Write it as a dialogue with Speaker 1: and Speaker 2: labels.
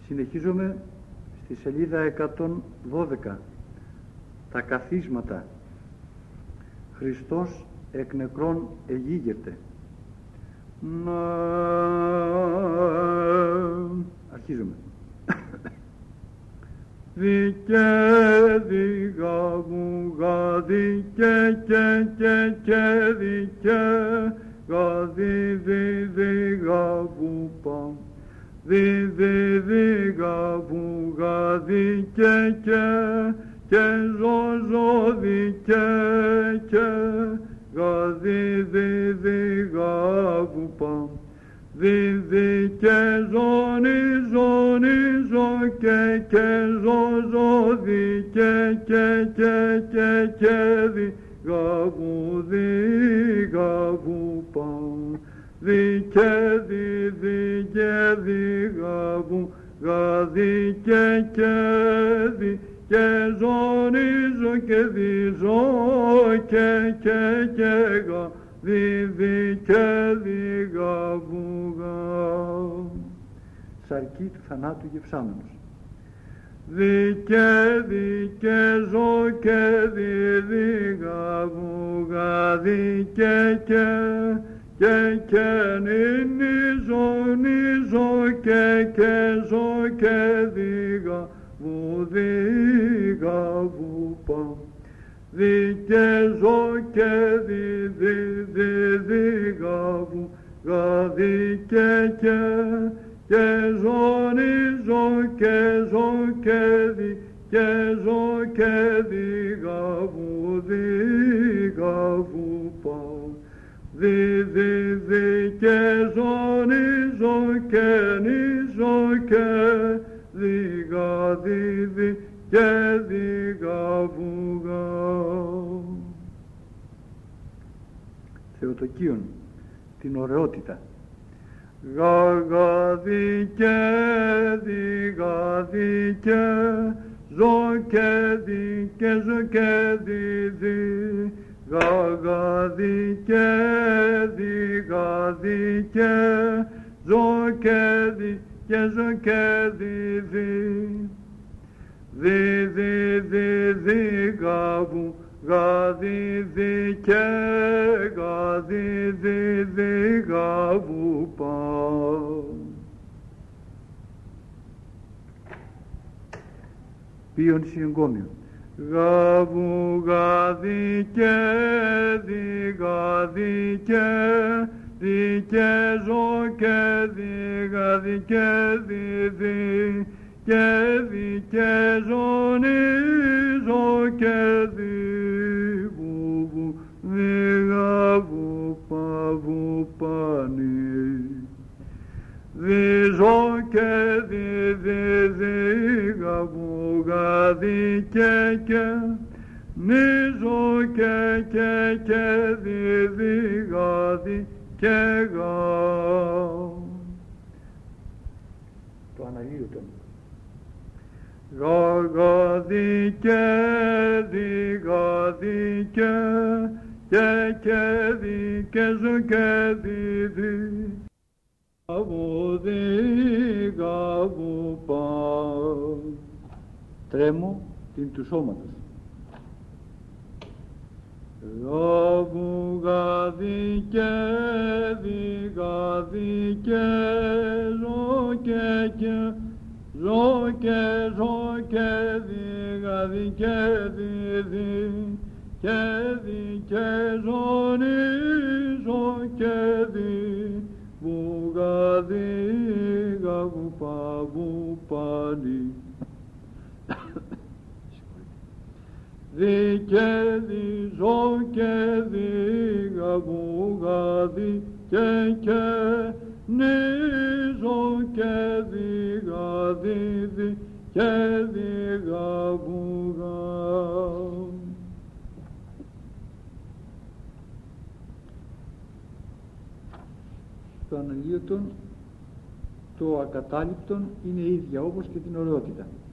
Speaker 1: Συνεχίζουμε στη σελίδα 112, τα καθίσματα. Χριστός εκ νεκρών εγίγεται. Αρχίζουμε.
Speaker 2: Δικέ διγαβουγα δικέ και δικέ γαδι διγαβουπα διγαβουγα δικέ και ζώζω δικέ και γαδι διγαβουπα και ζωνίζω και ζώζω δικέ και διγαβουπα δικέ διγαβου γαδικέ και ζωνίζω και διζώ και δικέ διγαβουγα.
Speaker 1: Σαρκή του θανάτου γευσάμενος.
Speaker 2: Δικέ ζω και διγαβουγα δικέ και νίζω και ζω και διγαβουπα δικέ ζω και διγαβουγα δικέ και ζωνίζω και ζω και διγαβουπα και ζωνίζω και νίζω και και διγαβουγα.
Speaker 1: Θεοτοκίον, την ωραιότητα.
Speaker 2: Γαδικέ ζω και ζω και γαδικέ ζω και ζω και διγαβουγα δικέ διγαβουπα.
Speaker 1: Πίον συγγόμιο.
Speaker 2: Γαβουγα δικέ ζω και δικέ ζωνίζω και διγαβουπανι διζω και διγαβουγα δικέ νίζω και διγαδικέγα.
Speaker 1: Το αναλύωτον.
Speaker 2: Γαδικέ και ζω και διγαβουπα.
Speaker 1: Τρέμω την του σώματος.
Speaker 2: Γαβουγα δικέ ζω και δικέ ζωνίζω και διγαβουπανι δικέ ζω και διγαβουγα δικέ νίζω και διγαβουγα.
Speaker 1: Το αναλύωτον, το ακατάληπτον είναι ίδια όπως και την ωραιότητα.